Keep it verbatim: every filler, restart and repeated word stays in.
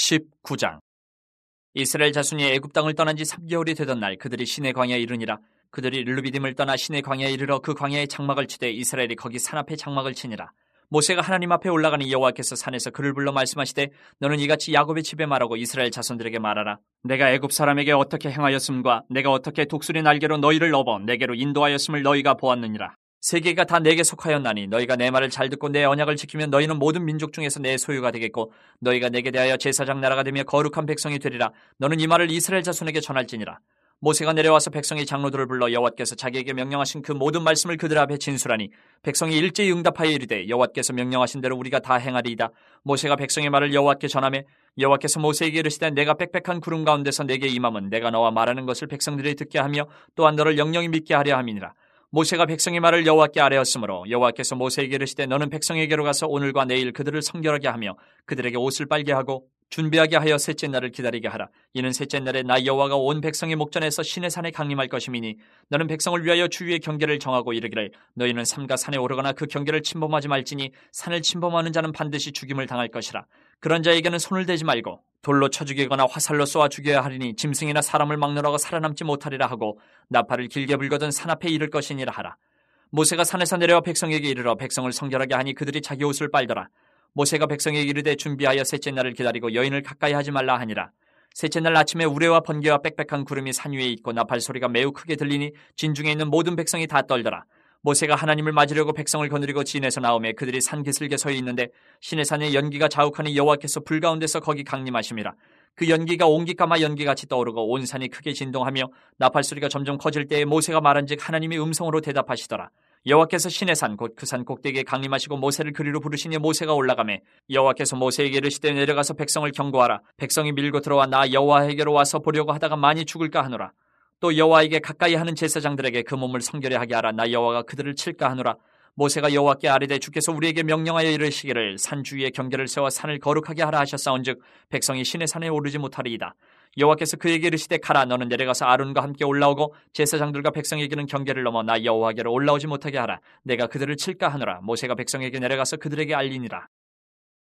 십구 장. 이스라엘 자손이 애굽 땅을 떠난 지 삼 개월이 되던 날 그들이 시내 광야에 이르니라. 그들이 르비딤을 떠나 시내 광야에 이르러 그 광야에 장막을 치되 이스라엘이 거기 산 앞에 장막을 치니라. 모세가 하나님 앞에 올라가니 여호와께서 산에서 그를 불러 말씀하시되 너는 이같이 야곱의 집에 말하고 이스라엘 자손들에게 말하라. 내가 애굽 사람에게 어떻게 행하였음과 내가 어떻게 독수리 날개로 너희를 업어 내게로 인도하였음을 너희가 보았느니라. 세계가 다 내게 속하였나니 너희가 내 말을 잘 듣고 내 언약을 지키면 너희는 모든 민족 중에서 내 소유가 되겠고 너희가 내게 대하여 제사장 나라가 되며 거룩한 백성이 되리라. 너는 이 말을 이스라엘 자손에게 전할지니라. 모세가 내려와서 백성의 장로들을 불러 여호와께서 자기에게 명령하신 그 모든 말씀을 그들 앞에 진술하니 백성이 일제히 응답하여 이르되 여호와께서 명령하신 대로 우리가 다 행하리이다. 모세가 백성의 말을 여호와께 전하매 여호와께서 모세에게 이르시되 내가 빽빽한 구름 가운데서 내게 임함은 내가 너와 말하는 것을 백성들이 듣게 하며 또한 너를 영영히 믿게 하려 함이니라. 모세가 백성의 말을 여호와께 아뢰었으므로 여호와께서 모세에게 이르시되 너는 백성에게로 가서 오늘과 내일 그들을 성결하게 하며 그들에게 옷을 빨게 하고 준비하게 하여 셋째 날을 기다리게 하라. 이는 셋째 날에 나 여호와가 온 백성의 목전에서 시내산에 강림할 것임이니 너는 백성을 위하여 주위의 경계를 정하고 이르기를 너희는 삼가 산에 오르거나 그 경계를 침범하지 말지니 산을 침범하는 자는 반드시 죽임을 당할 것이라. 그런 자에게는 손을 대지 말고 돌로 쳐 죽이거나 화살로 쏘아 죽여야 하리니 짐승이나 사람을 막느라고 살아남지 못하리라 하고 나팔을 길게 불거든 산 앞에 이를 것이니라 하라. 모세가 산에서 내려와 백성에게 이르러 백성을 성결하게 하니 그들이 자기 옷을 빨더라. 모세가 백성에게 이르되 준비하여 셋째 날을 기다리고 여인을 가까이 하지 말라 하니라. 셋째 날 아침에 우레와 번개와 빽빽한 구름이 산 위에 있고 나팔 소리가 매우 크게 들리니 진중에 있는 모든 백성이 다 떨더라. 모세가 하나님을 맞으려고 백성을 거느리고 진에서 나오매 그들이 산 기슭에 서 있는데 시내산에 연기가 자욱하니 여호와께서 불 가운데서 거기 강림하심이라. 그 연기가 옹기까마 연기같이 떠오르고 온 산이 크게 진동하며 나팔 소리가 점점 커질 때에 모세가 말한즉 하나님이 음성으로 대답하시더라. 여호와께서 시내산 곧 그 산 꼭대기에 강림하시고 모세를 그리로 부르시니 모세가 올라가매 여호와께서 모세에게 이르시되 내려가서 백성을 경고하라. 백성이 밀고 들어와 나 여호와에게로 와서 보려고 하다가 많이 죽을까 하노라. 또 여호와에게 가까이 하는 제사장들에게 그 몸을 성결히 하게 하라. 나 여호와가 그들을 칠까 하노라. 모세가 여호와께 아뢰되 주께서 우리에게 명령하여 이르시기를 산 주위에 경계를 세워 산을 거룩하게 하라 하셨사온즉 백성이 시내산에 오르지 못하리이다. 여호와께서 그에게 이르시되 가라. 너는 내려가서 아론과 함께 올라오고 제사장들과 백성에게는 경계를 넘어 나 여호와께로 올라오지 못하게 하라. 내가 그들을 칠까 하노라. 모세가 백성에게 내려가서 그들에게 알리니라.